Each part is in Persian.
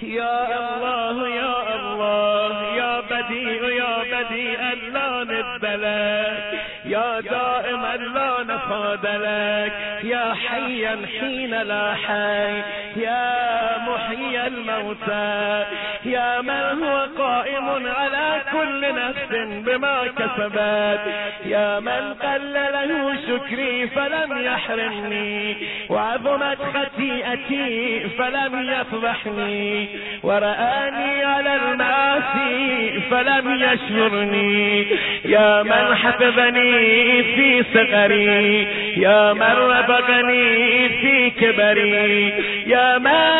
يا الله يا الله يا بديع يا بديع لا ند لك، يا دائما لا نفاد لك، يا حيا حين لا حي، يا محيي الموتى، يا من هو قائم على كل نفس بما كسبت، يا من قل له شكري فلم يحرمني، وعظمت خطيئتي فلم يفضحني، ورآني على المعاصي فلم يشمرني، يا من حفظني في صغري، يا من رزقني في كبري، يا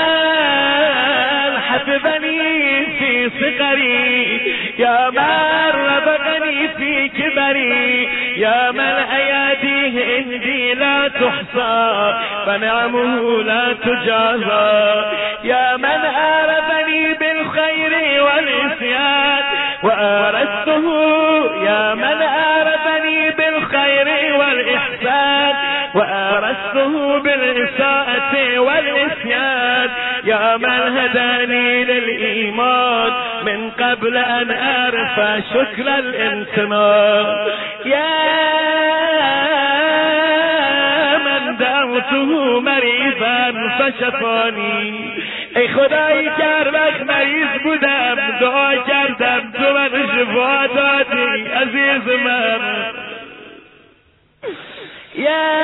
من حفظني في صغري، يا من رزقني في كبري، يا من أياديه عندي لا تحصى فنعمه لا تجازى، يا من آربني بالخير والعصيان وآرسته، يا من آربني بالخير والإحسان وآرسته بالإساءة والعصيان، يا من هداني للإيمان من قبل أن أعرف شكر الامتنان، يا من دعوته مريضا فشفاني، ای خدایی که هر وقت مریض بودم دعا کردم تو من شفا دادی عزیز من، یا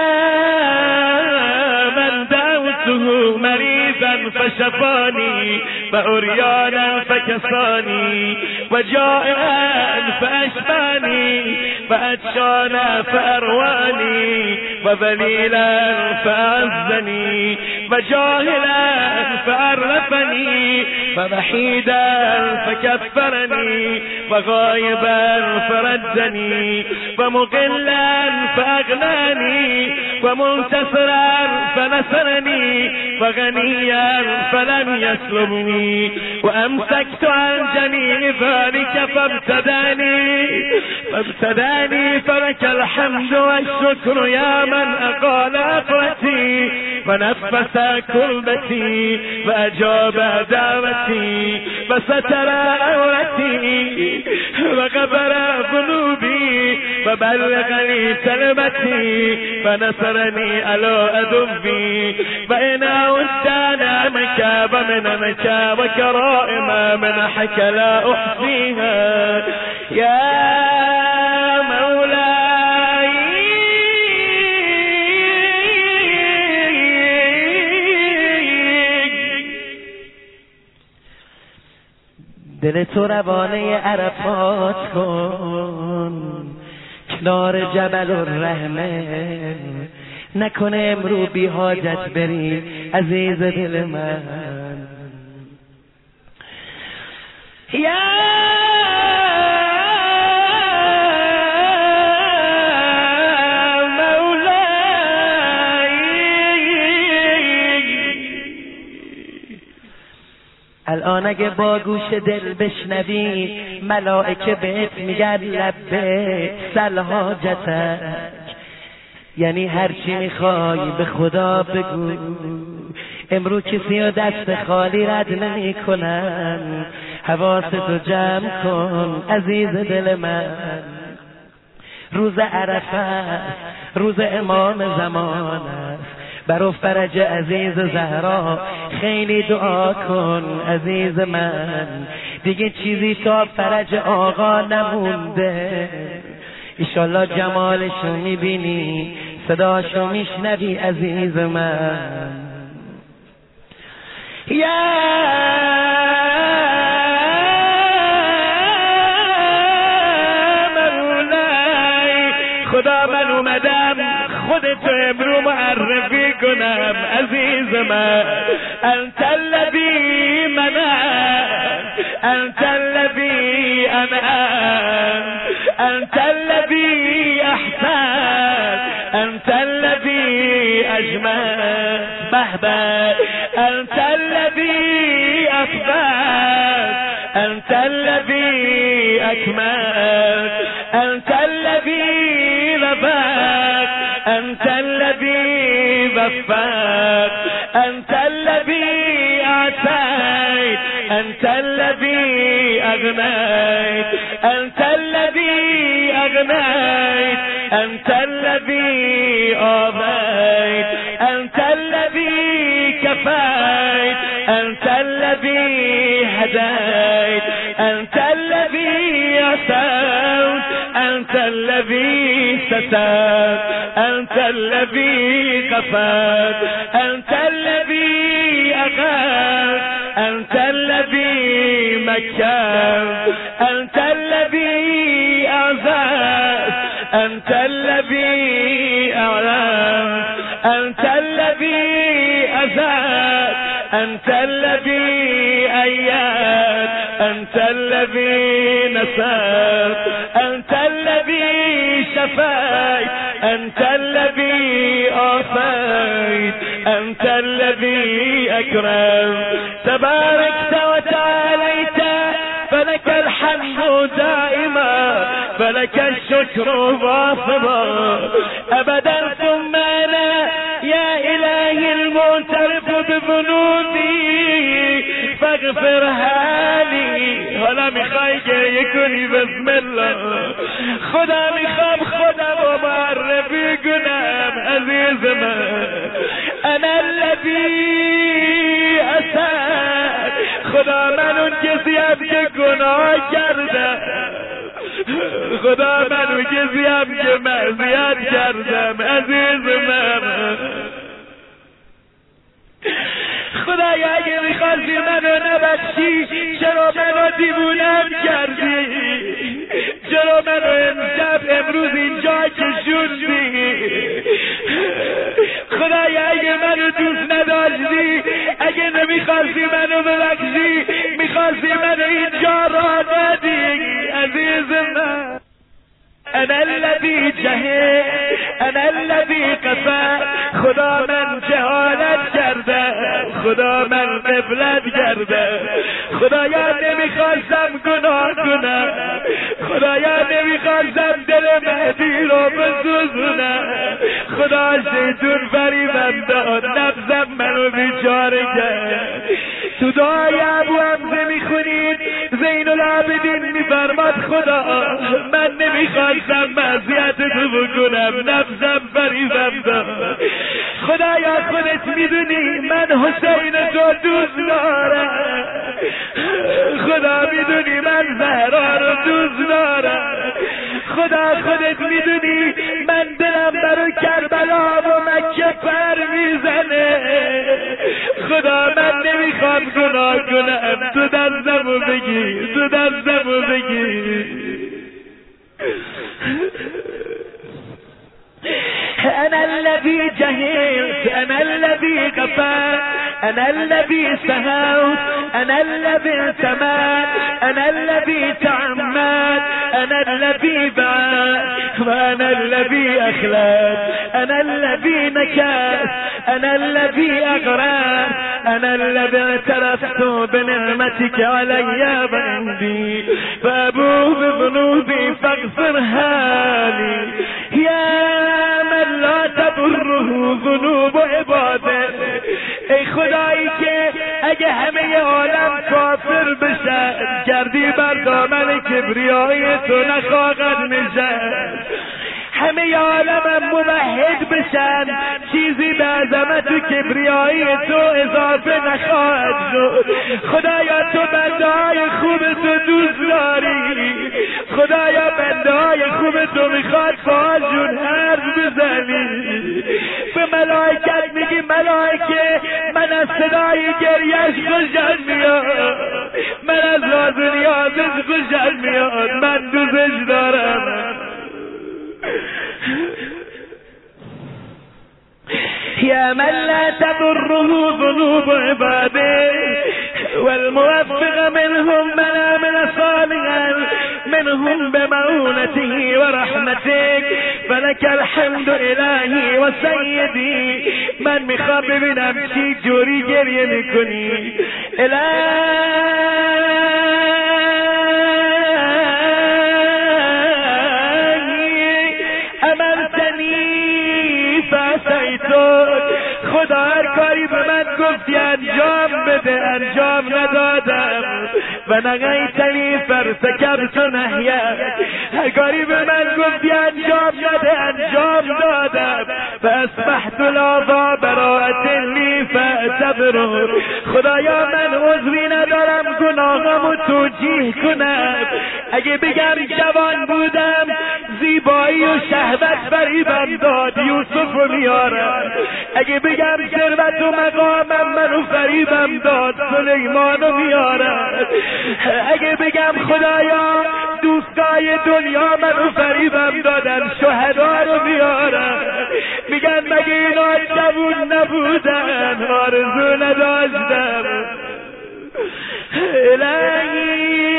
من دعوته مریضا فشفانی و عریانا فکسانی و جائعا فاشبانی و عطشانا فاروانی و ذلیلا فاعزنی و جاهلا فعرفني ووحيدا فكفرني وغائبا فردني ومقلا فأغناني ومنتصرا فنصرني وغنيا فلم يسلبني وأمسكت عن جميع ذلك فابتداني فلك الحمد والشكر يا من أقال أقوتي ونفس كربتي وأجاب دعوتي وستر عورتي وغفر ذنوبي وبلغني سلمتي ونصرني على عدوي وإن عدت نعمك ومننك وكرائم منحك لا أحصيها يا دل تو روانه عرفات کن کنار جبل الرحمه، نکنه امرو بی حاجت بری عزیز دل من، یا الان اگه با گوش دل بشنوی ملائکه بهت میگن لبیک سل حاجتک، یعنی هر چی میخوای به خدا بگو، امرو کسی رو دست خالی رد نمی کنن، حواستو جمع کن عزیز دل من، روز عرفه روز امام زمان است، برو فرج عزیز زهرا خیلی دعا کن عزیز من، دیگه چیزی تا فرج آقا نمونده، ایشالله جمالشو میبینی صداشو میشنوی عزیز من، یا مولای خدا من اومدم خودتو امرو معرفی کنم عزیز من، انت الذی منعت انت الذی انعم انت الذی احسن انت الذی اجمل بهبه انت الذی اثبت انت الذي اكمل انت الذي رفعت انت الذي وفقت انت الذي اعطيت أنت الذي أغنيت أنت الذي أغنيت أنت الذي آويت أنت الذي كفيت أنت الذي هديت أنت الذي عصوت أنت الذي سترت أنت الذي غفرت أنت الذي أغفرت أنت الذي مكرت أنت الذي أعزت أنت الذي أعلمت أنت الذي أزلت أنت الذي أيدت أنت الذي نصرت أنت الذي شفيت أنت الذي عافيت أنت الذي أكرمت تباركت وتعاليت فلك الحمد دائما فلك الشكر واصبا أبدا ثم أنا يا إلهي المعترف بذنوبي فاغفرها لي. حالا میخوای گریه کنی بسم الله خدا میخوام خودم رو معرفی کنم عزیز من انا الذی اسد خدا من اون کسیم که گناه کردم خدا من اون کسیم که معصیت کردم عزیز من خدایا اگه میخواستی منو نبخشی چرا منو دیوونم کردی چرا منو امروز اینجا کشوندی خدایا اگه منو دوست نداشتی اگه نمیخواستی منو ببخشی میخواستی منو اینجا را ندی عزیز من انا الذي جهل انا الذي قفا خدا من جهالت کرده خدا من غفلت کرده خدایا نمیخواستم گناه کنم خدایا نمیخواستم دل مهدی رو بسوزونم خدا شیطون فریبم داد نفسم منو بیچاره کرد تو دعای ابو حمزه میخونید زین العابدین میفرماد خدا من نمیخواستم معصیت تو بکنم نفسم فریبم داد خدایا خودت میدونی من حسین تو دوست دارم خدا میدونی من زهرا رو دوست دارم خدا خودت میدونی من دلم برای کربلا و مکه پر میزنه خدا من نمیخوام گناه کنم تو دستمو بگی تو دستمو بگی أنا الذي جهلت أنا الذي غفرت أنا الذي سهوت أنا الذي اعتمدت أنا الذي تعمدت أنا الذي بعت وأنا الذي أخلت أنا الذي نكت أنا الذي أغرت أنا الذي اعترفت بنعمتك علي وعندي فأبوء بذنوبي فاغفرها لي يا من لا تضره ذنوب عباده ای خدایی که اگه همه عالم کافر بشن گردی بر دامن کبریای تو نخواهد نشست همه عالم موحد بشن چیزی به عظمت و کبریایی تو اضافه نخواهد شد خدایا تو بنده های خوب تو دوست داری خدایا بنده های خوب تو میخواد باهاشون حرف بزنی به ملائکت میگی ملائکه من از صدای گریش خوشم میاد من از راز و نیازش خوشم میاد من دوستش دارم يا من لا تضره ذنوب عباده والموفق منهم من عمل صالحا منهم بمعونته ورحمتك فلك الحمد الهی و سیدی من میخوام ببینم چی جوری گریه میکنی خدا هر کاری به من گفتی انجام بده انجام ندادم و نقیتنی فرتکبت نهیک هر کاری به من گفتی انجام نده انجام دادم و اصبحت لاذا براءت لی فاعتبر خدایا من عذری ندارم گناهامو توجیه کنم اگه بگم جوان بودم زیبایی و شهوت فریبم داد یوسفو میارم اگه بگم ثروت و مقامم منو فریبم داد سلیمانو میارم اگه بگم خدایا دوستای دنیا منو فریبم دادن شهدا رو میارم میگن مگه اینا جوون نبودن آرزو نداشتم الهی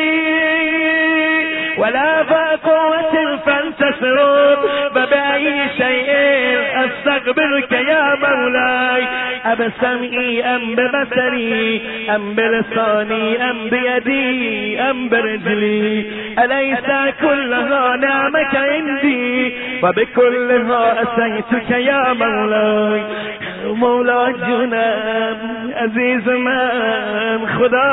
ولا فقوة فانتصروا وبأي شيء استقبلك يا مولاي أبسمعي أم ببصري أم بلساني أم بيدي أم برجلي أليس كلها نعمك عندي وبكلها أسيتك يا مولاي مولا جونم عزیز من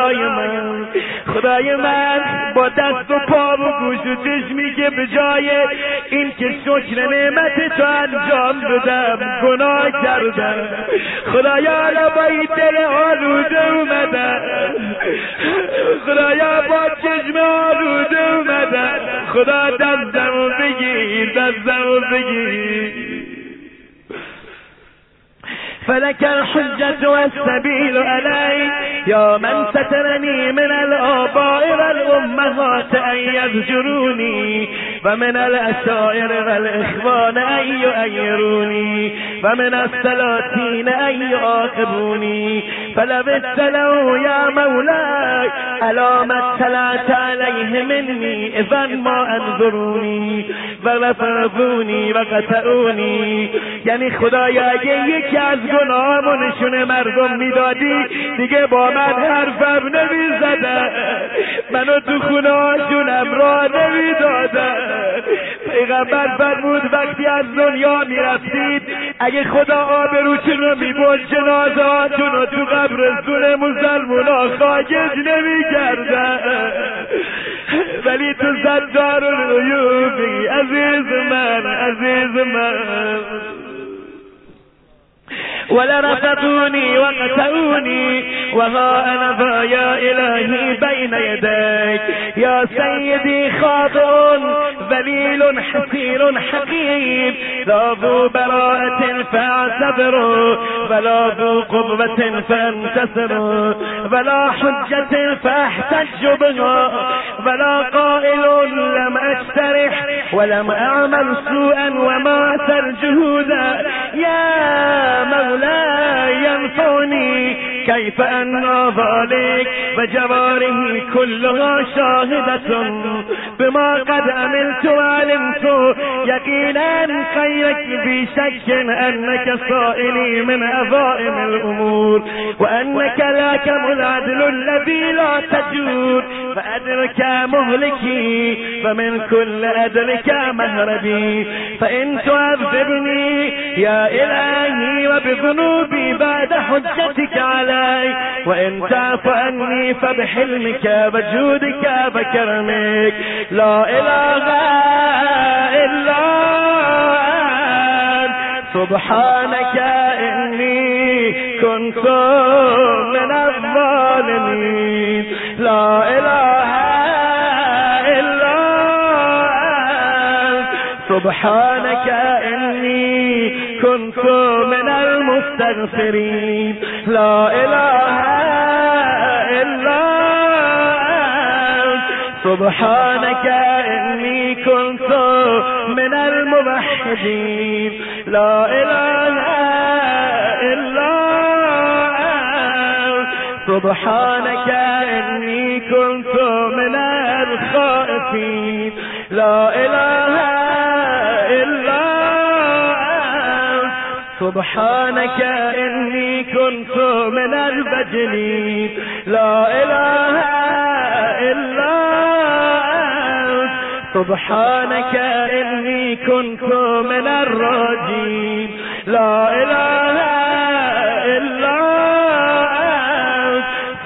خدای من با دست و پا و گوش و چشمی که به جای این که شکر نعمت تو انجام بدم گناه کردم خدایا الان با این دل آلوده اومدم خدایا با چشم آلوده اومدم خدا دستمو بگیر فلك الحجة والسبيل علي يا من سترني من الآباء والأمهات أن يزجروني ومن الأشائر والإخوان أن يؤيروني ومن السلاطين أن يعاقبوني فلو ابتلوا يا مولاي على ما اطلعت عليه مني إذا ما انظروني ورفضوني وقتلوني یعنی خدایا اگه یکی از گناهامو نشون مردم میدادی دیگه با من حرفم نمیزدن منو تو خونه هاشونم را نمیدادن پیغمبر فرمود وقتی از دنیا میرفتید اگه خدا آبروتون رو میبرد جنازه هاتون رو تو قبرستون مسلمونا خاکش نمیکردن ولی تو ستار العیوبی عزیز من ولرفضوني وقتلوني وها أنا ذا يا إلهي بين يديك يا سيدي خاطئ ذليل حسير حقير لا ذو براءة فاعتبروا ولا ذو قوة فانتصروا ولا حجة فاحتج بها ولا قائل لم أجترح ولم أعمل سوءا وما ترجهودا يا مولاي ينفعني كيف أن ذلك وجواره كلها شاهدة بما قد عملت وعلمت يقينا خيرك بشك أنك صائلي من عظائم الأمور وأنك لاكم العدل الذي لا تجور فأدرك مهلكي فمن كل أدرك مهربي فإن تعذبني يا إلهي وبذنوبي بعد حجتك علي وإن تعف عني فبحلمك وجودك وكرمك لا إله إلا أنت سبحانك إني كنت من الظالمين لا إله إلا أنت سبحانك إني كنت من المستغفرين لا إله إلا أنت سبحانك إني كنت من الموحدين لا إله إلا أنت سبحانك إني كنت من الخائفين لا إله إلا أنت سبحانك إني كنت من البجلين لا إله إلا أنت سبحانك إني كنت من الراجين لا إله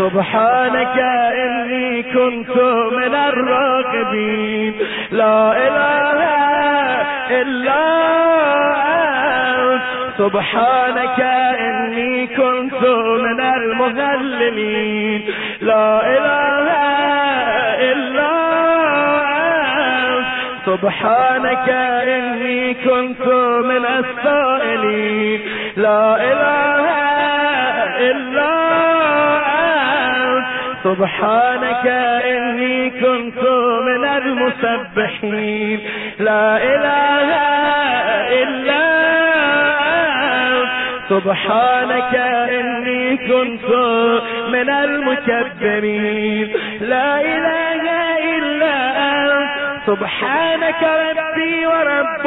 سبحانك إني كنت من الراغبين لا إله إلا أنت سبحانك إني كنت من المهللين لا إله إلا أنت سبحانك إني كنت من السائلين لا إله إلا أنت سبحانك إني كنت من المسبحين لا إله إلا أنت سبحانك إني كنت من المكبرين لا إله إلا أنت سبحانك ربي ورب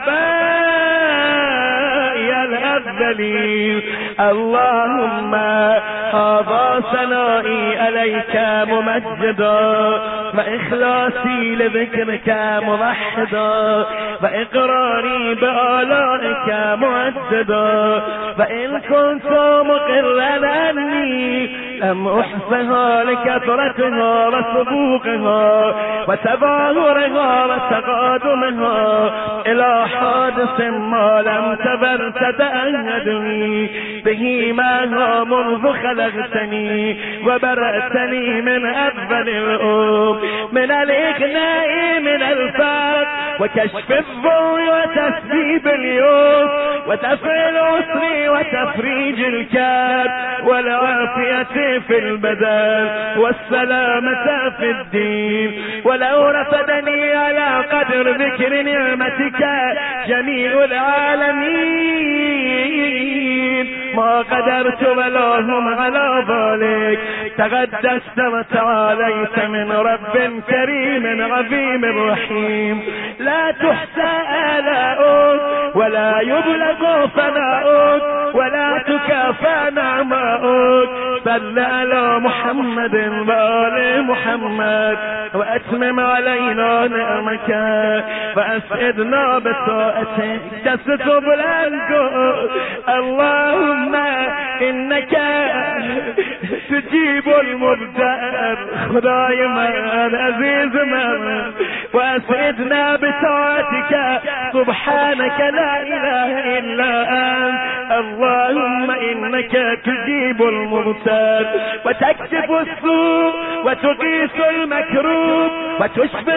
آبائي الأفضلين اللهم هذا ثنائي عليك ممجدا وإخلاصي لذكرك موحدا وإقراري بآلائك معددا وإن كنت مقرا أني لم أحصها لكثرتها وسبوقها وتظاهرها وتقادمها إلى حادث ما لم تبر تتأهدني به معها منذ خلقتني وبرأتني من أول الأم من الإغناء من الفقر وكشف الضوء وتسبيب اليوم ودفع العسر وتفريج الكرب والعافية في البدن والسلامة في الدين ولو رفدني على قدر ذكر نعمتك جميع العالمين ما قدرت ولا هم على ذلك تقدست وتعاليت من رب كريم عظيم رحيم لا تحصى آلاؤك ولا يبلغ فناؤك ولا تكافى نعماؤك صل على محمد وآل محمد وأتمم علينا نعمك وأسعدنا بطاعتك تستب الأنقذ اللهم إنك تجيب المبتر خداي من عزيز من وأسعدنا بطاعتك سبحانك لا إله إلا أنت اللهم إنك تجيب المبتر وتكشف السوء وتقيس المكروب وتشفي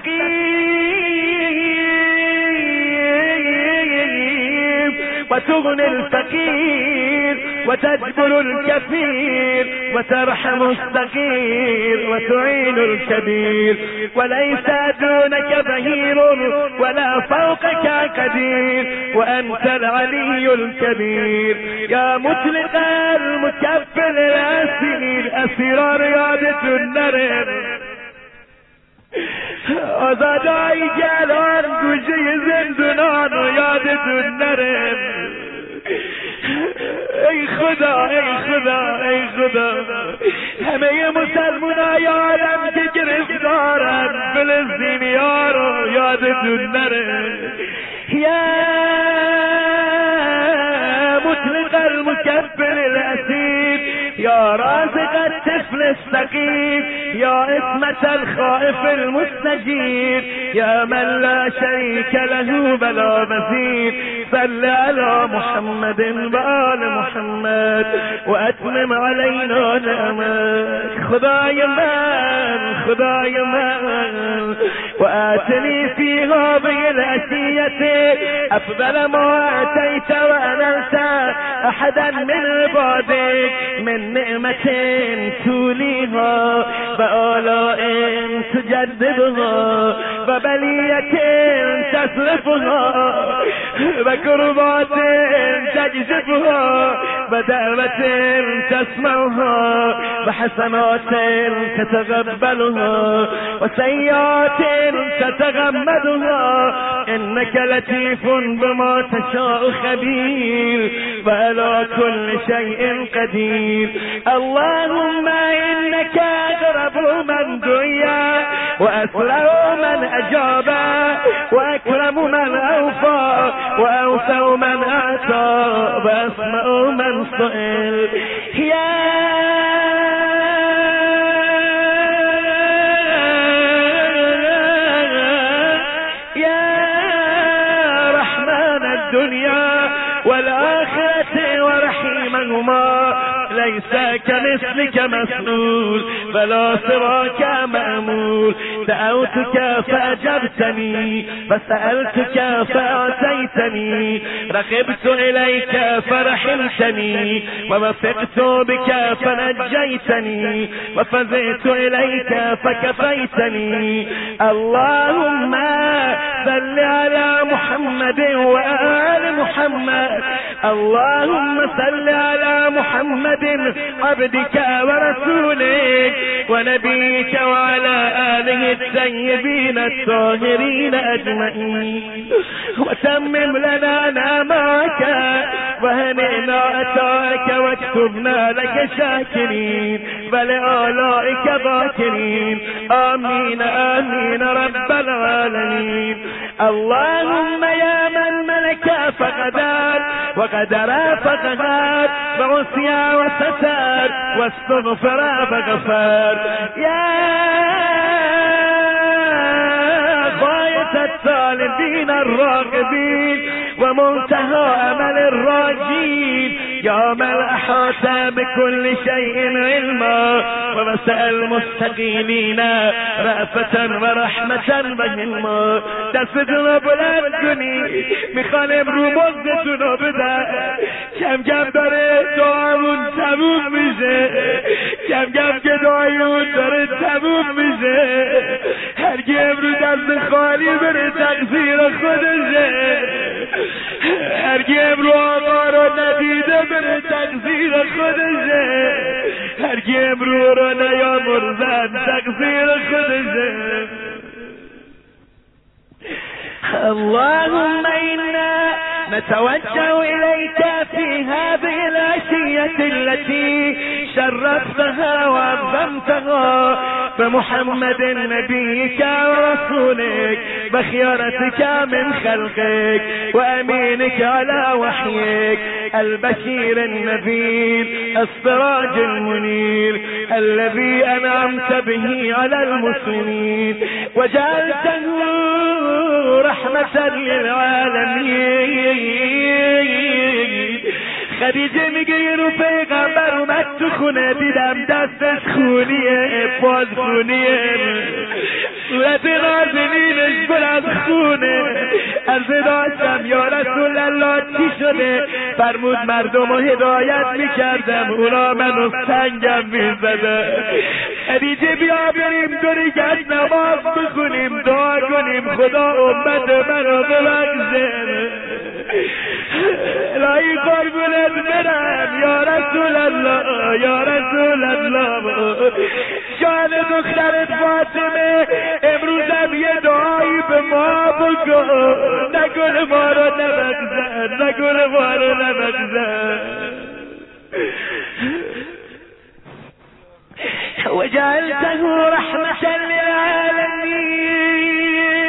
السقيم وتغني الفقير وتجبر الكفير وترحم الصغير وتعين الكبير وليس دونك ظهير ولا فوقك قدير وأنت العلي الكبير يا مطلق المكفل الأسير أسير رياضة النرم آزادای جلان گوشه زندونان یادت نرم ای خدا ای خدا ای خدا همه مسلمانای عالم که گرفتارن فلسطینیا رو یادت نرم یا مطلق المكفل الأسير يا رازق الطفل السقيم يا اسمة الخائف المستجير يا من لا شريك له ولا مثيل صل على محمد وآل محمد وأتمم علينا نعمك خداي من وآتني في هذه العشية أفضل ما آتيت وأنلت أحدا من عبادك من نعمة توليها وآلاء تجددها وبلية تصرفها وكربات تجذبها ودعوة تسمعها وحسنات تتقبلها وسيئات تتغمدها إنك لطيف بما تشاء خبير وعلى كل شيء قدير اللهم إنك أقرب من دعا وأسرع من أجاب وأكرم من أوفى وأوسع من أعطى وأسمع من سئل يا والآخرة ورحيمهما ليس كمثلك مسؤول ولا سواك مأمول دعوتك فأجبتني فسألتك فأعطيتني رغبت إليك فرحمتني ووثقت بك فنجيتني وفزعت إليك فكفيتني اللهم صل على محمد وآل محمد اللهم صل على محمد عبدك ورسولك ونبيك وعلى آله الطيبين الطاهرين أجمعين وتمم لنا نعمك وهنئنا أتاك واكتبنا لك شاكرين ولآلائك ذاكرين آمين آمين رب العالمين اللهم يا من ملك فقدر وقدر فقهر وعصي وستر واستغفر فغفر يا غاية الطالبين الراغبين ومنتهى أمل الراجين يا من أحاط بكل شيء علما ومسأ المستقيمين رأفة ورحمة وهلما دستتون بلند کنی میخوان امرو مزدتونو بده کم کم داره دعامون تموم میشه کم کم که دعایون داره تموم میشه هرگی امرو دست خالی بره تقصیر خودشه هرگی امرو آقا رو ندیده بره تقصیر خودشه هرگی امرو رو نیامرزن تقصیر خودشه اللهم إنا نتوجه إليك في هذه العشية التي شرفتها وعظمتها بمحمد نبيك ورسولك بخيرتك من خلقك وأمينك على وحيك البشير النذير السراج المنير الذي أنعمت به على المسلمين وجعلته رحمة للعالمين خدیجه میگه یه رو پیغمبر اومد تو خونه دیدم دستش خونیه باز خونیه صورت نازنینش پر از خونه عرض داشتم یا رسول الله چی شده فرمود مردم رو هدایت میکردم اونا منو سنگم میزده خدیجه بیا بریم دوریگت نماز بخونیم دعا کنیم خدا امت منو ببخشه الهی قربونت برم یا رسول الله یا رسول الله جان دخترت فاطمه امروزم یه دعایی به ما بکن نگل ما رو نبگذر نگل ما رو نبگذر وجعلته رحمة للعالمين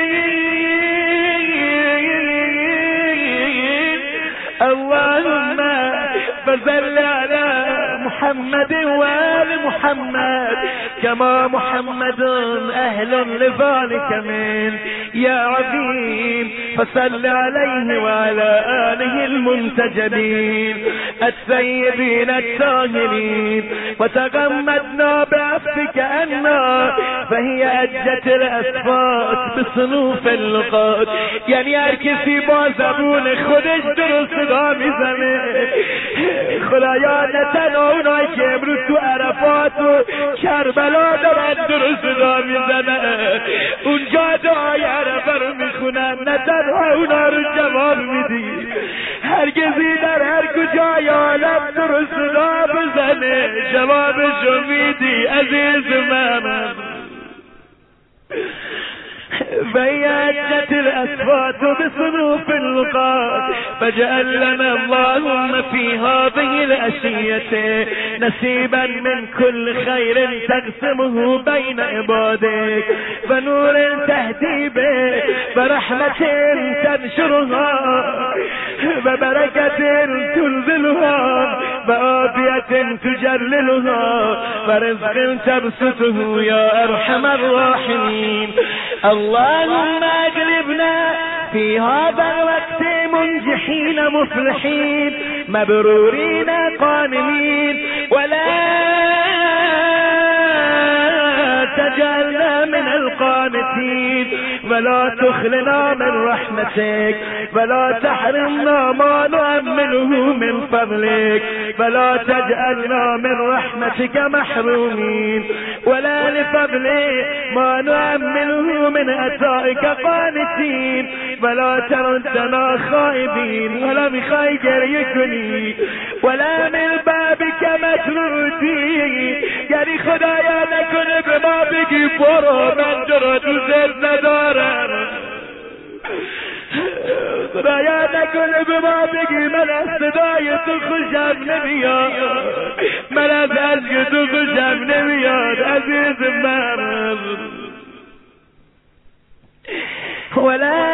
اللهم فصل على محمد وآل محمد كما محمد أهل لذلك من يا عظيم فصل عليه وعلى آله المنتجبين السيدين الطاهرين وتغمدنا بعفوك عنا فهي أجت الأصفات بصنوف اللقات يعني هر کسی با زبون خودش درست صدا میزنه خدایا نه تنها اونایی که امروز تو عرفات و کربلا دارن درست صدا میزنه اونجا دعای عرفه رو میخونن نه تنها اونا رو جواب میدی هرگزی در هر کجای عالم درست صدا بزنه جوابشو میدی عزیز من فيأجت الأصوات بصنوف اللقاء فجعل لنا اللهم في هذه الأشية نصيبا من كل خير تقسمه بين عبادك ونور تهدي به ورحمة تنشرها وبركة تنزلها وعافية تجللها ورزق تبسطه يا أرحم الراحمين اللهم اجلبنا في هذا الوقت منجحين مفلحين مبرورين قانمين ولا تجعلنا من القانتين ولا تخلنا من رحمتك ولا تحرمنا ما نؤمله من فضلك ولا تجعلنا من رحمتك محرومين ولا لفضلك ما نؤمله من عطائك قانتين ولا تردنا خائبين ولا بخير يكني ولا من بابك مطرودين. یعنی خدایا نکنه به ما بگی برو من تو را دوست ندارم، خدایا نکنه به ما بگی من از صدای تو خوشم نمیاد، من از عشق تو خوشم نمیاد عزیز من. ولا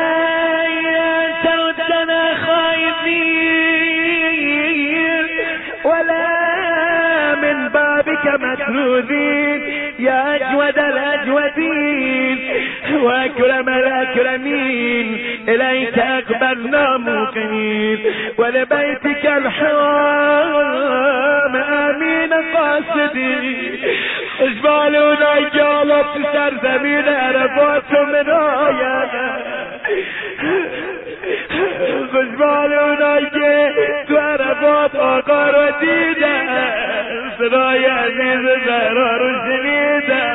تردنا خائفين ولا من بابك مطرودين يا أجود الأجودين وأكرم الأكرمين إليك أقبلنا موقنين ولبيتك الحرام آمين قاصدين. اجبالونا يجالب في سرزمين عرفات من آيات خوشبالونایی که تو عرفات آقا رو دیدم، صدای عزیز زهرا رو شنیدم.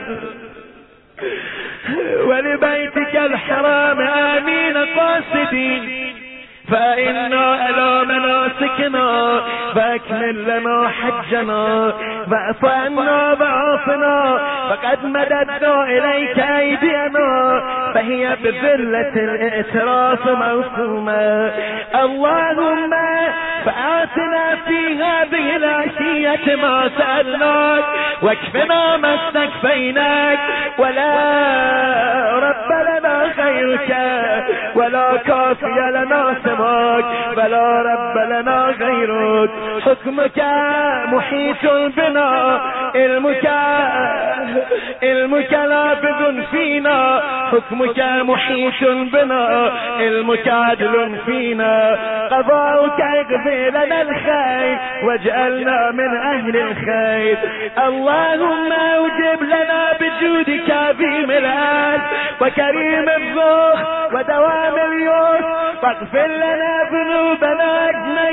ولبیتک الحرام آمین قاصدین فإنا على مناسكنا فأكمل لنا حجنا واعف عنا وعافنا فقد مددنا إليك أيدينا فهي بذلة الاعتراف موسومة. اللهم فآتنا في هذه العشية ما سألناك واكفنا ما استكفيناك ولا رب لنا خيرك ولا كافي لنا سواك ولا رب لنا غيرك. حكمك محيط بنا علمك نافذ فينا حكمك محيط بنا علمك عدل فينا قضاؤك اقضي لنا الخير واجعلنا من أهل الخير. اللهم اوجب لنا بجودك عظيم العز وكريم الذوق ودوام اليسر واغفر لنا ذنوبنا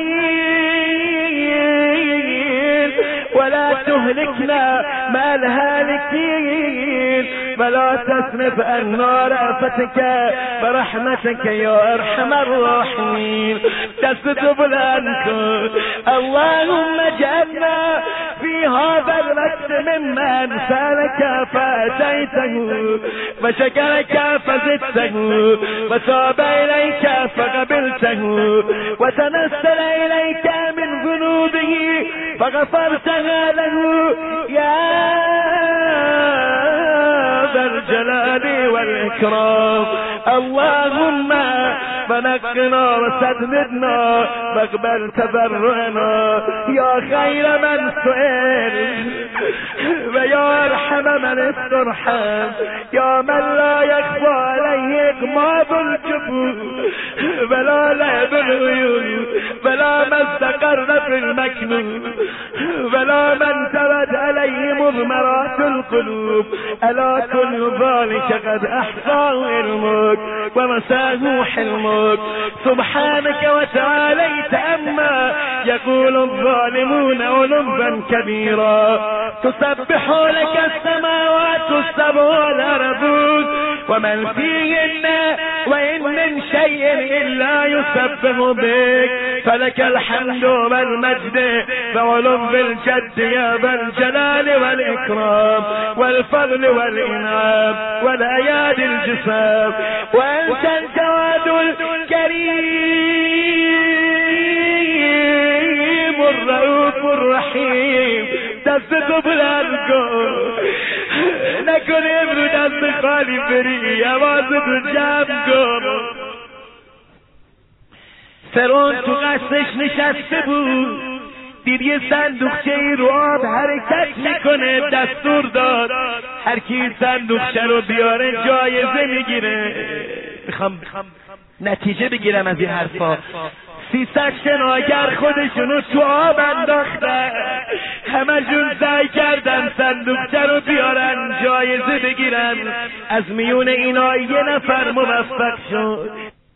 أجمعين ولا تهلكنا مع الهالكين ولا تصرف عنا رأفتك برحمتك يا أرحم الراحمين. تستب الأنكر اللهم اجعلنا في هذا الوقت ممن سألك فأتيته وشكرك فزدته وتاب إليك فقبلته وتنزل إليك من ذنوبه فغفرتها له يا ذا الجلال والإكرام. اللهم فنقنا وسددنا واقبل تضرعنا يا خير من سئل ويا أرحم من استرحم يا من لا يخفى عليه إغماض الجفون ولا لعب العيون ولا ما استقر في المكنون ولا من ترد عليه مضمرات القلوب. ألا كل ذلك قد أحصاه علمك ومساه حلمك سبحانك وتعاليت عما يقول الظالمون علوا كبيرا. تسبح لك السماوات السبع والأرض ومن فيهن وإن من شيء إلا يسبح بك فلك الحمد والمجد وعلو الجد يا ذا الجلال والإكرام والفضل والإنعام والأيادي الجسام. وأنت الجواد الكريم الرؤوف الرحيم. دست بلندگو نکن امرو دست خالی بری آوازتو جمع کن. فرعون تو قصرش نشسته بود دید یه صندوقچه رو آب حرکت میکنه دستور داد هر کی صندوقچه رو بیاره جایزه میگیره. میخوام نتیجه بگیرم از این حرفا. 300 شناگر خودشونو تو آب انداختن، همشون سعی کردن صندوقچه رو بیارن جایزه بگیرن، از میون اینا یه نفر موفق شد.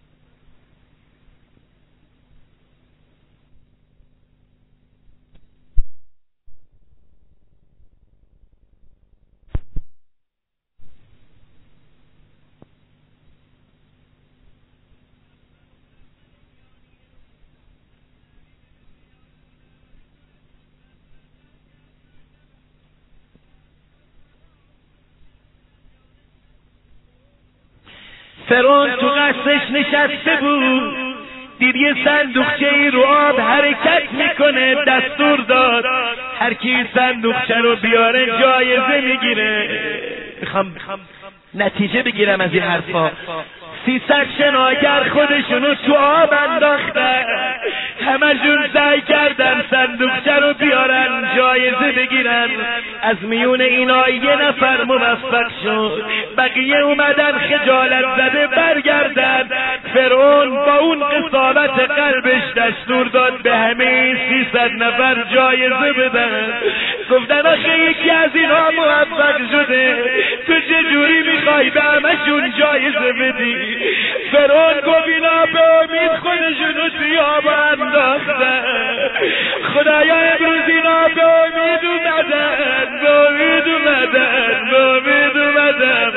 فرعون تو قصرش نشسته بود، دید یه صندوقچه رو آب حرکت میکنه، دستور داد هر کی صندوقچه رو بیاره جایزه میگیره. میخوام نتیجه بگیرم از این حرفا. 300 شناگر خودشونو تو آب انداختن، همشون سعی کردن صندوقچه رو بیارن جایزه بگیرن، از میون اینا یه نفر موفق شد. بقیه اومدن خجالت زده برگردن. فرعون با اون قساوت قلبش دستور داد به همه 300 نفر جایزه بدن. گفتن آخه یکی از اینا موفق شده، تو چجوری میخوای به همشون جایزه بدی؟ فرعون گفت اینا به امید خودشونو توی آب انداختن، خدایا امروز اینا به امید اومدن، به امید اومدن، به امید اومدن.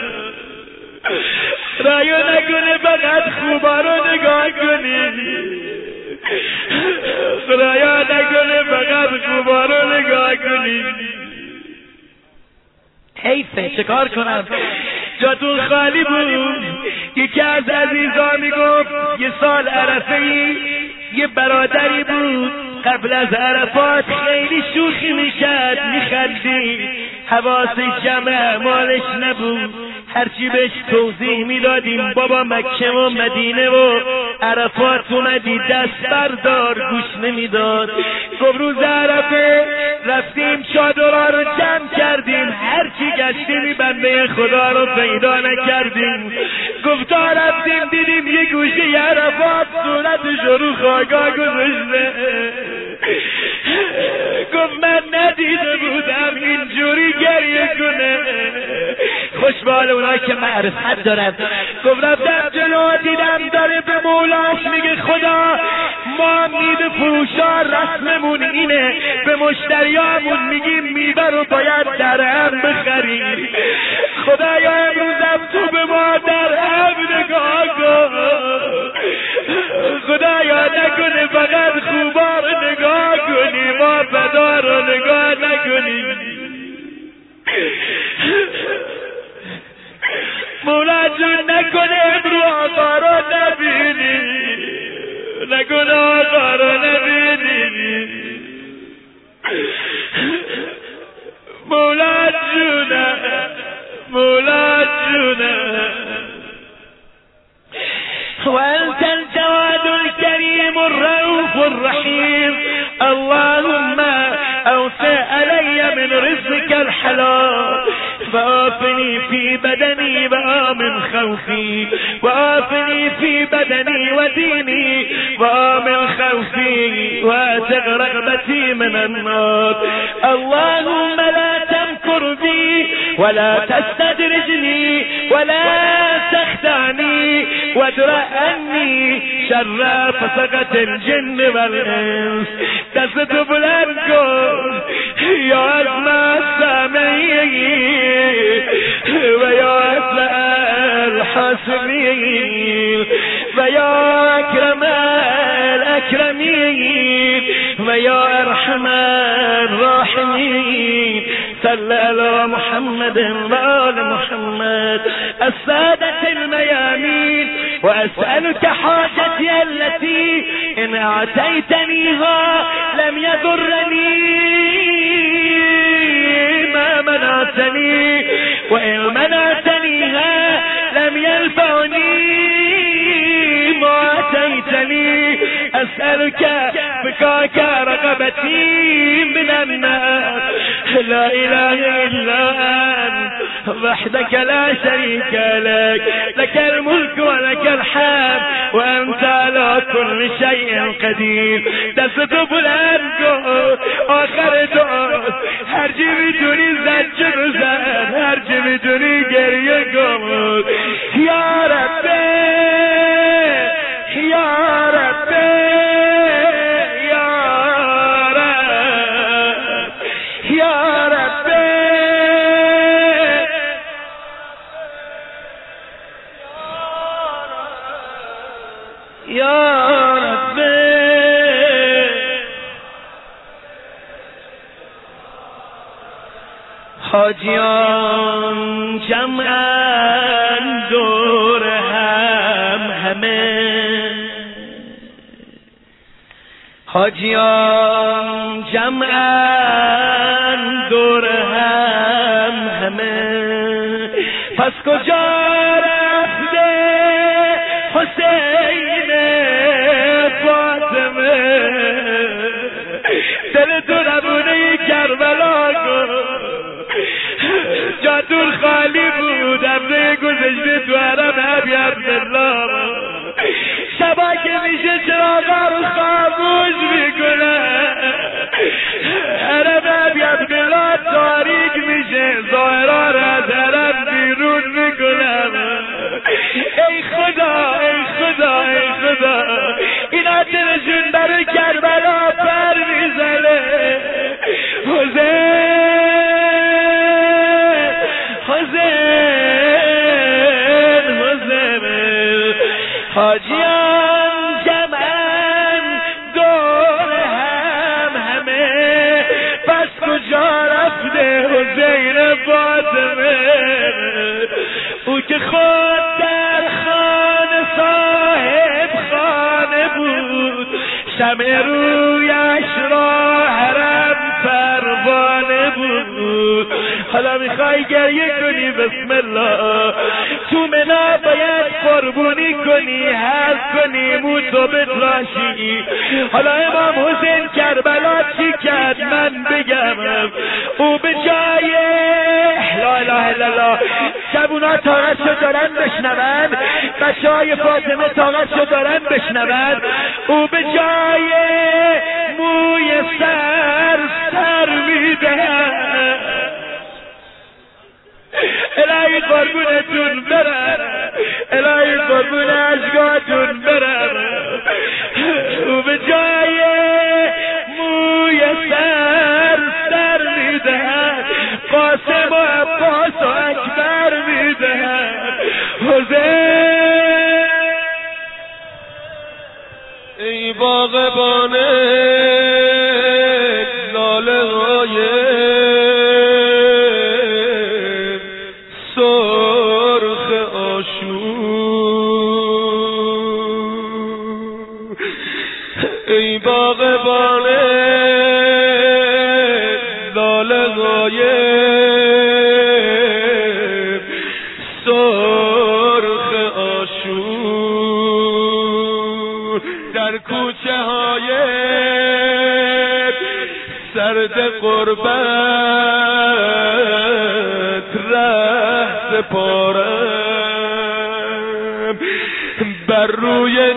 خدایا نکنه فقط خوبا رو نگاه کنی، خدایا نکنه فقط خوبا رو نگاه کنی. حیفه، چه کار کنم؟ جاتون خالی بود. یکی از عزیزان میگفت یه سال عرفه‌ای یه برادری بود قبل از عرفات خیلی شوخی میکرد، میخندید، حواسش جمع مالش نبود. هرچی بهش توضیح میدادیم بابا مکه و مدینه و عرفات اومدی دست بردار، گوش نمیداد. گفت روز عرفه رفتیم چادرها رو جمع کردیم، هرچی گشتیم بنده خدا رو پیدا نکردیم. گفت تا رفتیم دیدیم یه گوشه عرفات صورتش رو خاکا گذاشته. گفت من ندیده بودم اینجوری گریه کنه. خوشبال اونایی که معرفت دارن. گفت رفتم جلو دیدم داره به مولاش میگه خدا ما میوه فروشا رسممون اینه، به مشتریامون میگیم میوه رو باید در هم بخریم. خدایا امروزم تو به ما در هم نگاه کن، خدایا نکنه فقط خوبا رو نگاه کنی، ما بدا رو نگاه نکنی. مولا جون نکنه امرو آقا رو نبینی، نکنه آقا رو نبینی. مولا جونه، مولا جونه. وأنت الجواد الكريم الرؤوف الرحيم، اللهم أوسع علي من رزقك الحلال، وآفني في بدني وآمن خوفي، وآفني في بدني وديني وآمن خوفي، واتق رغبتي من النار. اللهم لا تمكر بي ولا تستدرجني ولا تخدعني وادرأ عني شر فسقة الجن والإنس. دستو بلند کن یا اسمع السامعين ويا أسمع الحاسمين ويا أكرم الأكرمين ويا أرحم الراحمين. صل على محمد وآل محمد السادة الميامين. وأسألك حاجتي التي إن أعطيتنيها لم يضرني ما منعتني، وإن منعتنيها لم ينفعني ما أتيتني. أسألك فكاك رغبتي من النار، لا إله إلا أنت وحدك لا شريك لك، لك الملك ولك الحمد وأنت على كل شيء قدير. دست بلند کن آخر دعا، هر چی میتونی زجه بزن، هر چی میتونی گریه کن. یا ربی یا ربی یا رب یا ربی یا ربی. حاجیان جمعن دور هم همه، حاجیان جمعن دور هم همه. پس کجا رفته حسین فاطمه؟ دل تو ربونه کربلا کن، جادور خالی بود، ابره گذشته تو حرم ابی عبدالله. شبا که میشه چراغا رو خاموش میکنه، حرم ابی عبدالله تاریک میشه، ظاهرا را از حرم بیرون میکنم. ای خدا ای خدا ای خدا، اینا دلشون برای کربلا پر میزنه. حاجیان جمعن دور هم همه، پس کجا رفته حسین فاطمه؟ او که خود در خانه صاحب خانه بود، شمع رویش را حرم پروانه بود. حالا میخوای گریه کنی بسم الله، تو منا باید قربونی کنی، حج کنی، موتو بتراشی. حالا امام حسین کربلا چی کرد من بگم. او به جای لا اله الا الله، جوونا طاقتشو دارن بشنون، بچه های فاطمه طاقتشو دارن بشنون. او به جای موی سر میدهد. الهی قربونتون برم، الهی قربون اشکاتون برم. او به جای موی سر میدهد، قاسم و عباس و اکبر میدهد. حسین ای باغبان لاله های سرخ آشوب، ای باغبان لاله های سرخ آشوب، در کوچه های سرد قربت ره سپارم، بر روی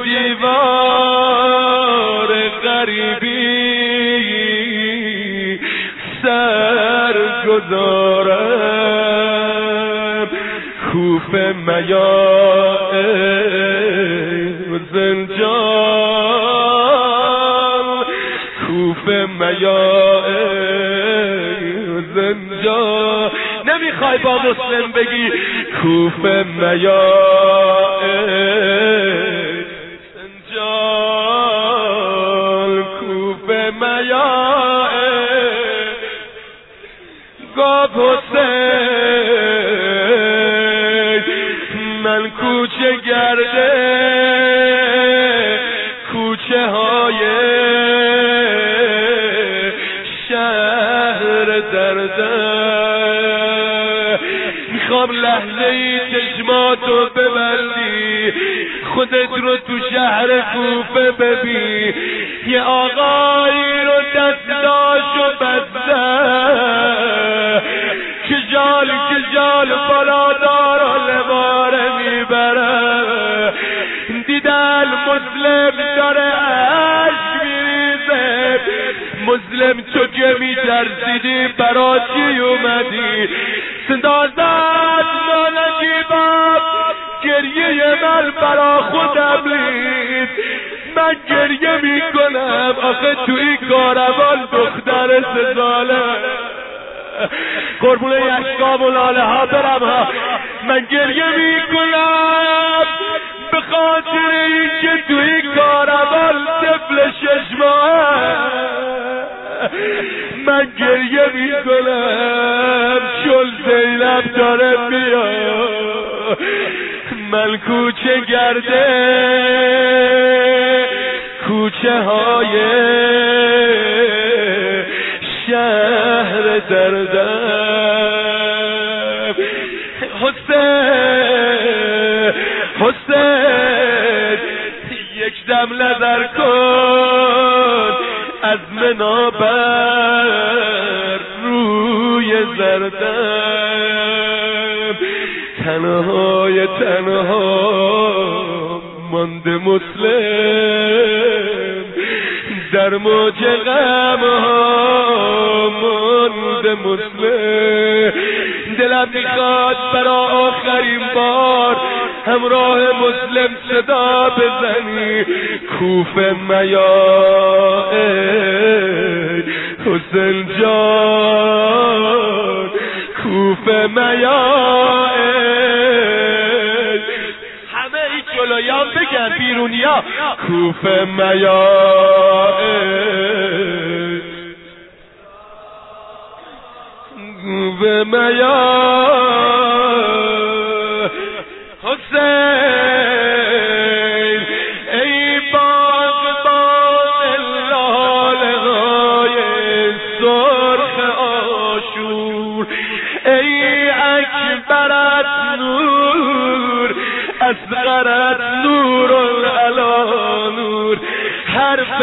دیوار غریبی سر گذارم. کوف میاء زنجان، کوف میاء زنجان. نمیخوای با مسلم بگی کوف میاء زنجان، کوف میاء. گفت حسین من کوچه گرده، کوچه های شهر درده، میخوام لحظه ای چشماتو ببندی، خودت رو تو شهر کوفه ببین. یه آقایی رو دستاشو بسته، که جال بالا دار لباره میبره. دیدن مسلم داره عشق میریزه، مسلم تو که میترسیدی برا چی اومدی؟ صدا زد نانجیبم، گریه من برا خودم رید، من گریه میکنم آخه توی کاروان دختر 3 ساله، قربون یشکام و لاله ها برم ها، من گریه میکنم به خاطر اینکه توی کاروان طفل 6 ماهه، من گریه میکنم چون زینب داره میاد، من کوچه گرده کوچه های شهر دردم. حسین یک دم نظر کن از منابر روی زردم، تنها مانده مسلم، در موج غم ها مانده مسلم. دلم میخواد برا آخرین بار همراه مسلم صدا بزنی کوفه میا ای حسین جان، کوفه میا ای، همه ای جلویان بگن بیرونیا کوفه میا ای، کوفه میا حسین، ای باغبان لاله های سرخ آشور، ای اکبرت نور اصغرت نور العلا نور، حرف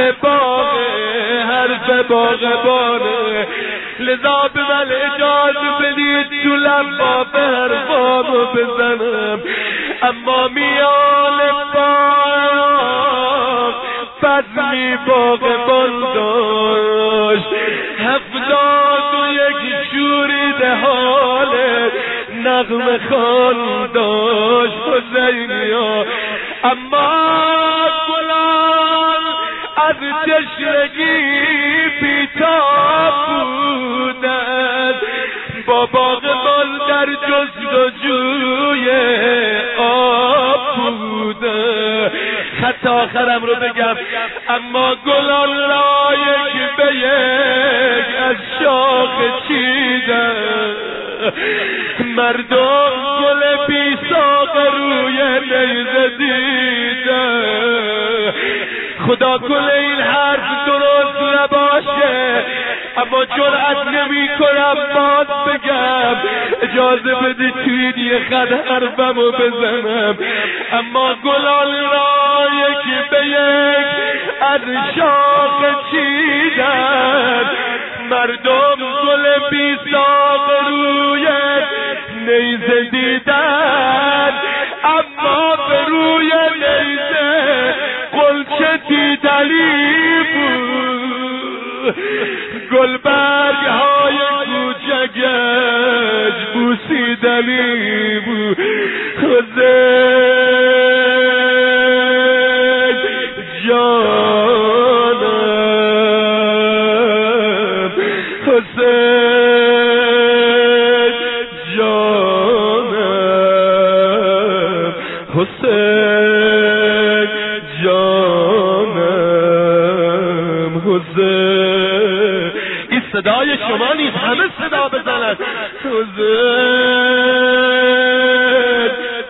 باغبانه، لذا به من اجازه بدید تو لباب حرفامو بزنم، اما میان باغ بزمی باغبان داشت، 71 شوریده حاله نغمه خوان داشت حسینیا، اما گلان از تشنگی بیتاب بودن، با باغبان در جستجوی آب بودن. خط آخرم رو بگم، اما گلان را یک به یک از شاخ چیدن، مردم گل بی ساق روی نیزه دیدن. خدا کنه این حرف درست نباشه، اما جرأت نمی کنم باز بگم، اجازه بدید توی یه خط حرفمو بزنم، اما گلان را یکی به یک از شاخ چیدن، مردم گل بی ساق روی نیزه دیدن، اما به روی نیزه قلچه دیدنی بود، گلبرگ های کوچکش بوسیدنی بود. حسین جانم، حسین جانم، حسین جانم، حسین. این صدای شما نیست، همه صدا بزنن. حسین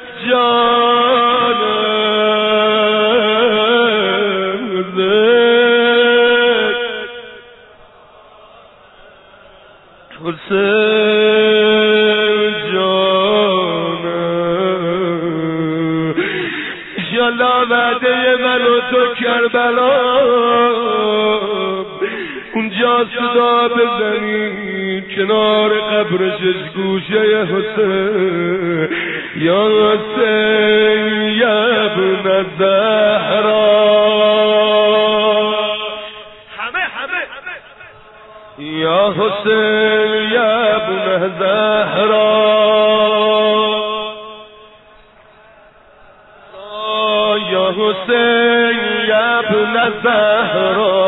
جانم، حسین، حسین جانم. انشالله وعده من و تو کربلا اونجا صدا بزنی کنار قبرش گوشه حسین یا حسین یا ابن زهرا یا حسین یا ابن زهرا یا حسین یا ابن زهرا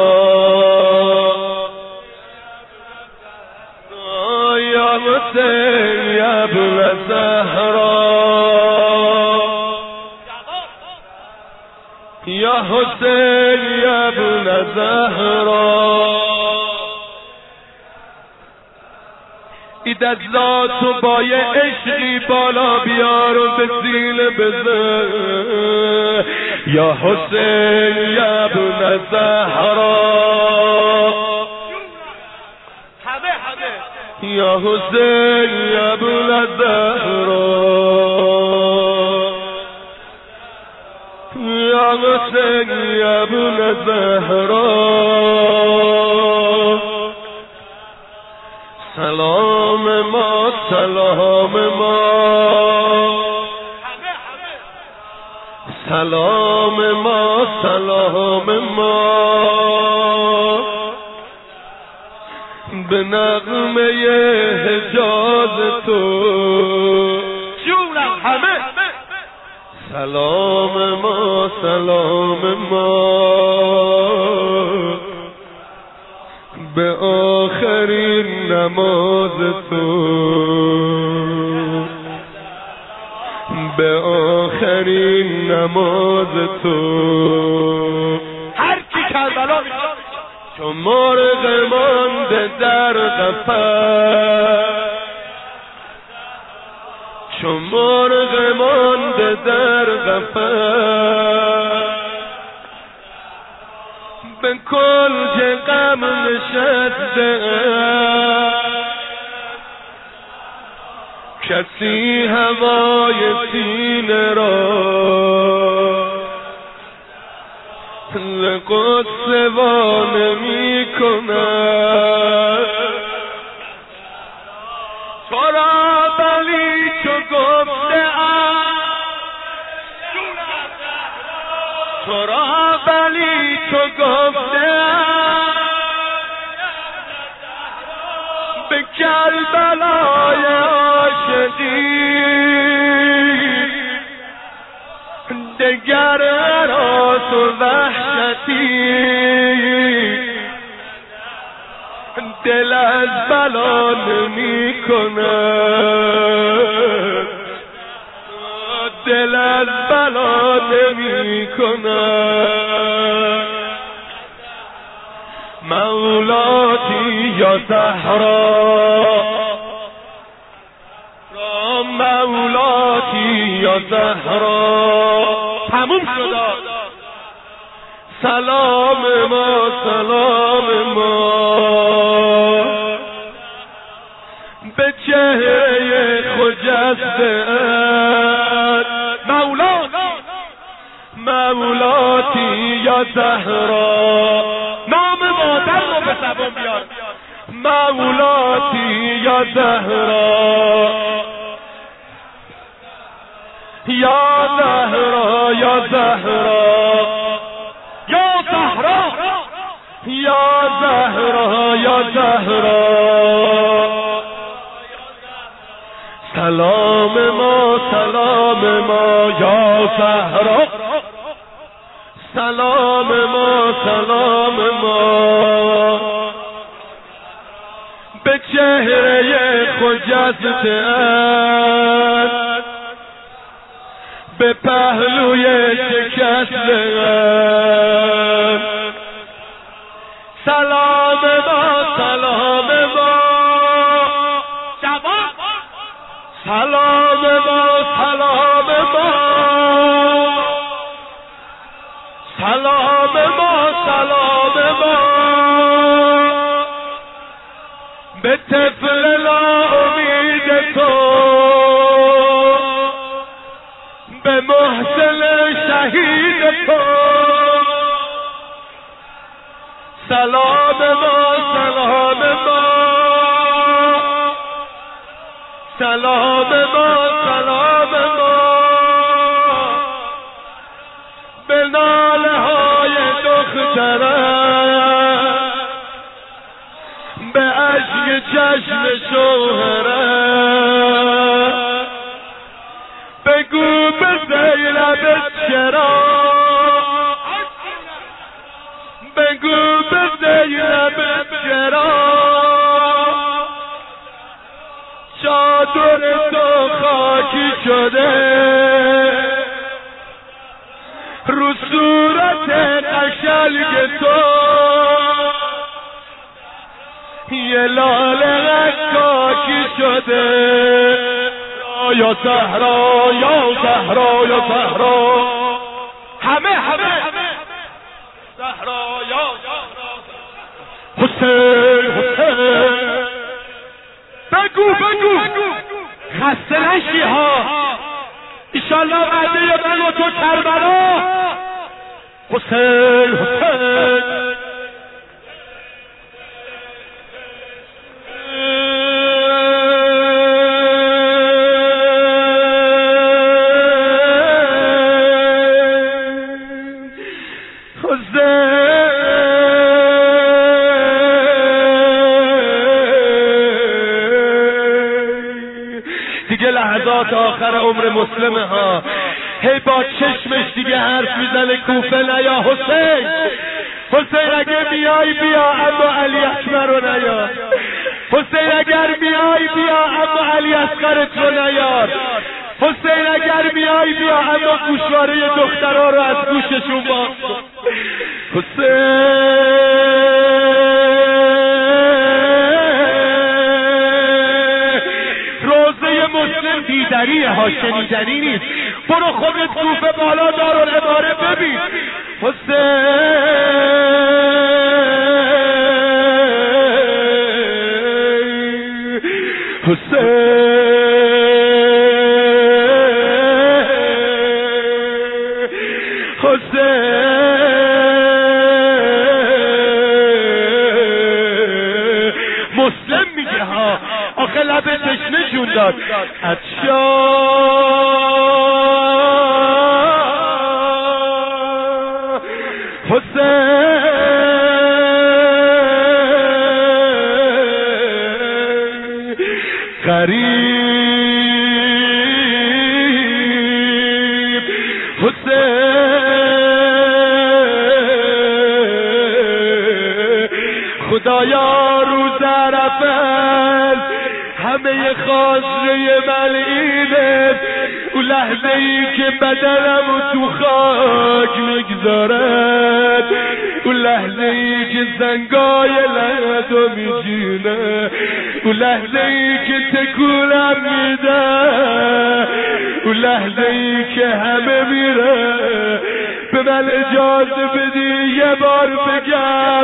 یا حسین یا ابن زهرا یا حسین یا ابن زهرا ایدت ذات و با یه عشقی بالا بیار و به سینه بزن یا حسین یا ابن زهرا یا حسین یا ابن زهرا یا حسین یا ابن زهرا سلام ما سلام ما سلام ما سلام ما به نغمه حجاز تو جونم همه سلام ما سلام ما به آخرین نماز تو به آخرین نماز تو هر کی کربلا چون مرغ مانده در قفس چون مرغ مانده در قفس به کنج غم نشسته کسی هوای سینه را لقصه وانمی کند تو را بلی چو گفته تو را بلی چو گفته به کربلای عاشقی دگر هراس و وحشتی دل از بلا نمی کند دل از بلا نمی کند مولاتی یا زهرا مولاتی یا زهرا تموم شد سلام ما سلام ما به چهره خجسته مولاتی یا زهرا نام مادر رو به زبان بیار مولاتی یا زهرا یا زهرا یا زهرا یا زهرا یا زهرا یا زهرا سلام ما سلام ما یا زهرا سلام ما سلام ما به چهره خجسته به پهلوی شکسته سلام ما سلام ما جواب سلام ما سلام ما سلام ما سلام ما به طفل ناامید تو به محسن شهید تو سلام ما سلام ما سلام ما به ناله های دخترم، به عشق چشم شوهرم، بگو به زینب چرا، بگو به زینب چرا چادر تو خاکی شده، رو صورت قشنگ تو یه لاله خاکی شده. یا زهرا یا زهرا یا زهرا، همه زهرا یا زهرا، حسین بگو خسته نشی ها، ایشالله وعده من و تو کربلا. حسین دیگه لحظات آخر عمر مسلمه ها، هی با چشمش دیگه حرف میزنه کوفه نیا. حسین اگر میای بیا، اما علی اکبر رو نیار. حسین اگر میای بیا، اما علی اصغر رو نیار. حسین اگر میای بیا، اما گوشواره دخترها رو از گوششون باز کن. مسلم دیدنیه ها، شنیدنی نیست. برو خودت کوفه بالا دارالعماره ببین. مسلم میگه ها، آخه لب تشنه جون داد. غریب حسین، خدایا روز عرفه همه خاصه من اینه، اون لحظه ای که بدنم تو خاک میگذارد، اون لحظه ای که زنگای لحظه میجینه، اون لحظه ای که تکونم میده، اون لحظه ای که همه میره. به من اجازه بدی یه بار بگم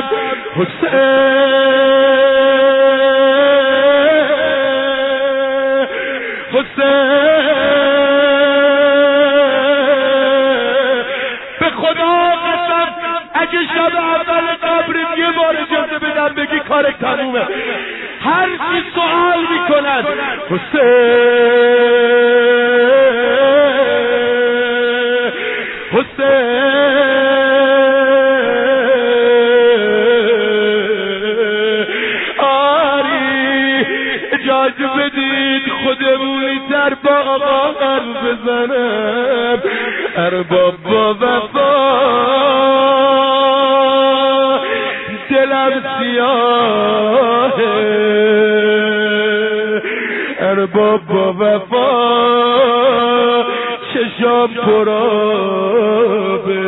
به خدا قسم اگه شب اول قبرت یه بار اجازه بدم بگی کار تمومه. هر چی سوال میکنن آری اجازه بدید خودمونی در با آقا حرف بزنم. ارباب با وفا دلم سیاهه، ارباب با وفا چشام پرابه،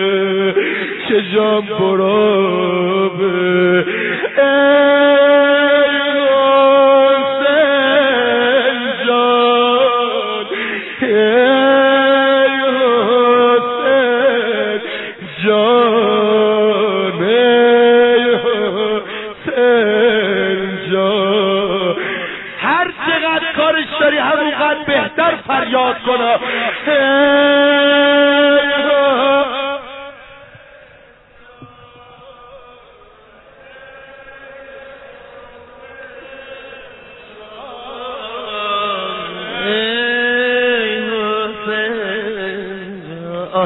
چشام پرابه. هر چقدر کارش داری همونقدر بهتر فریاد کنه.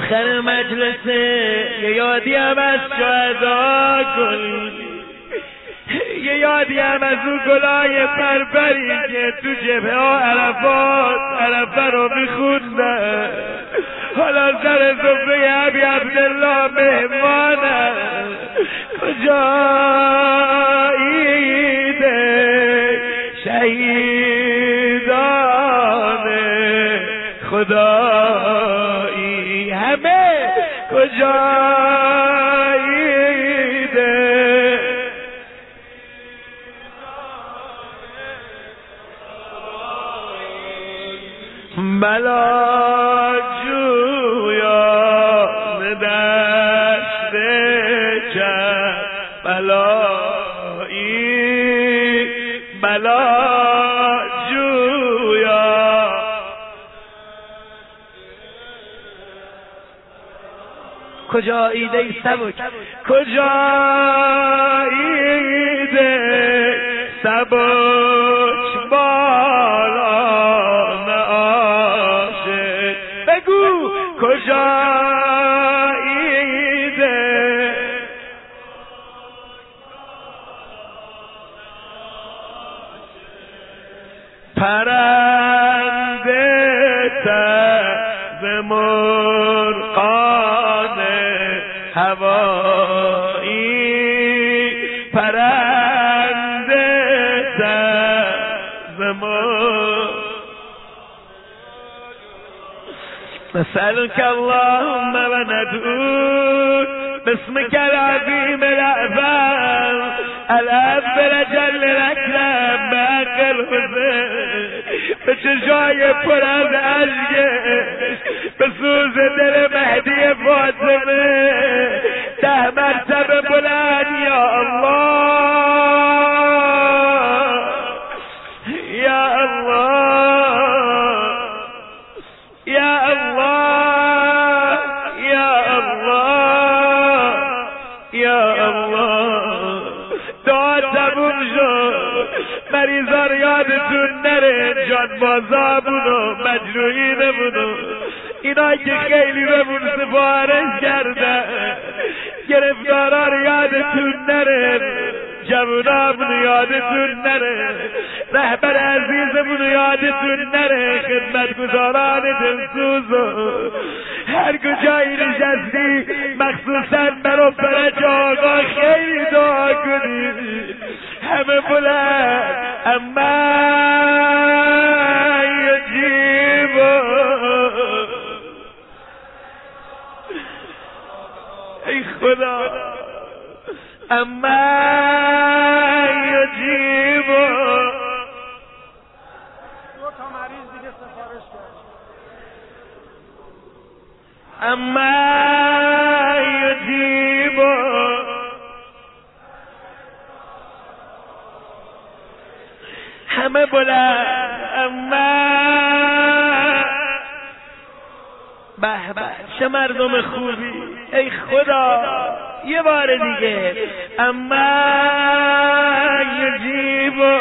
آخر مجلسه یه یادی هم از شهدا کنی، یه یادی هم از اون گلای پرپری که تو جبهه ها عرفه رو میخوندن، حالا سر صفحه ابی عبدالله مهمانه. کجایید شهیدان خدایی همه، کجایید بلا جویان دشت کربلایی، بلا جویا کجایید ای سبک، کجایید سبک بالان عاشق، بگو کجایید پرنده تز مرغان هوایی، پرنده تز مرغ. نسألك اللهم وندعوك باسمك العظيم الأعظم الأكبر جل الأكرم بحق الحسين، به چشای پر از اشکش به سوز دل مهدی فاطمه 10 مرتبه بلند یا الله، یا الله، یا الله، یا الله، یا الله. دعا تموم شد، مریضا رو یادتون نره، جانبازا بودو، مجروحین بودو، اینا که خیلی بهمون سفارش کردن، گرفتارا رو یادتون نره، جوونامون یادتون نره، رهبر عزیزمون یادتون نره، خدمتگزاران دلسوزو هر کجایی نشستی، مخصوصا برای فرج آقا خیلی دعا کنید. همه بلند اما یجیبو، ای خدا اما یجیبو. اما یجیبو همه بلند اما. به به چه مردم خوبی، ای خدا یه بار دیگه اما یجیبو.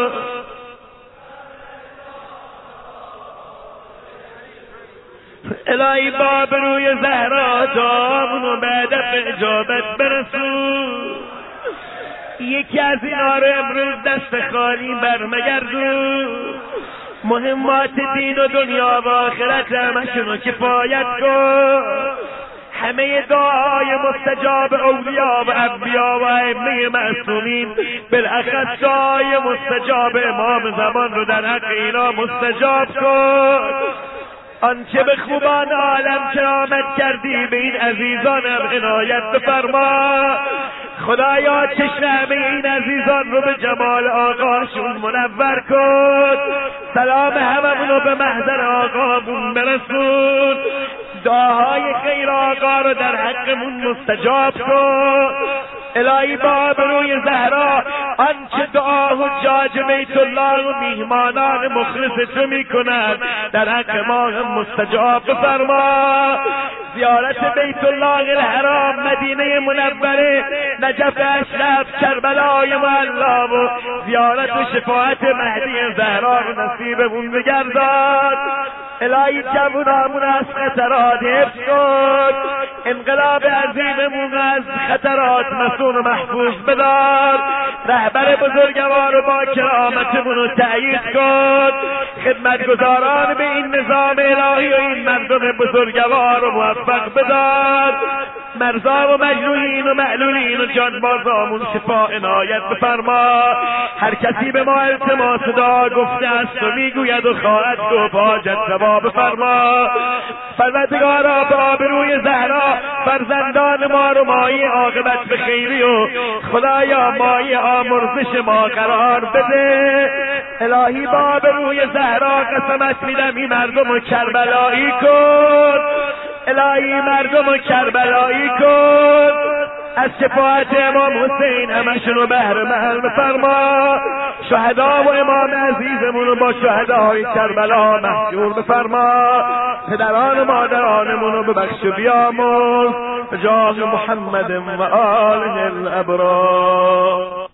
الهی باب روی زهرا دامونو بعد اجابت برسون، یکی از اینا رو امروز دست خالی برمگردون، مهمات دین و دنیا و آخرت همشونو کفایت کن، همه دعای مستجاب اولیاء و انبیا و ائمه معصومین، بالاخص دعای مستجاب امام زمان رو در حق اینا مستجاب کن. آنچه به خوبان عالم کرامت کردی به این عزیزانم عنایت بفرما. خدایا چشم همه این عزیزان رو به جمال آقاشون منور کن، سلام هممونو به محضر آقامون برسون، دعاهای خیر آقا رو در حقمون مستجاب کن. الهی با آبروی زهرا آنچه دعا حجاج بیت الله و میهمانان مخلص تو میکنند در حق ما هم مستجاب فرما. زیارت بیت الله الحرام، مدینه منوره، نجف اشرف، کربلای معلا و زیارت و شفاعت مهدی زهرا رو نصیبمون بگردان. الهی جوانامون از خطرات حفظ کن، انقلاب عظیممون از خطرات مسون و محفوظ بدار، رهبر بزرگوار و با کرامتمون رو تأیید کن، خدمتگزاران به این نظام الهی و این مردم بزرگوار رو موفق بدار، مرزا و مجروحین و معلولین و جانبازامون شفا عنایت بفرما. هر کسی به ما التماس دعا گفته است و میگوید و خواهد گفت حاجت روا بفرما. پروردگارا به آبروی زهرا فرزندان ما رو مایه عاقبت به خیری و خدایا مایه آمرزش ما قرار بده. الهی با آبروی زهرا قسمت میدم این مردم رو کربلایی کن، الهی مردم رو کربلایی کن، از شفاعت امام حسین همشون رو بهره مند بفرما. شهدا و امام عزیزمون رو با شهدای کربلا محشور بفرما. پدران و مادرانمون رو ببخش و بیامرز به جاه محمد و آله الابرار.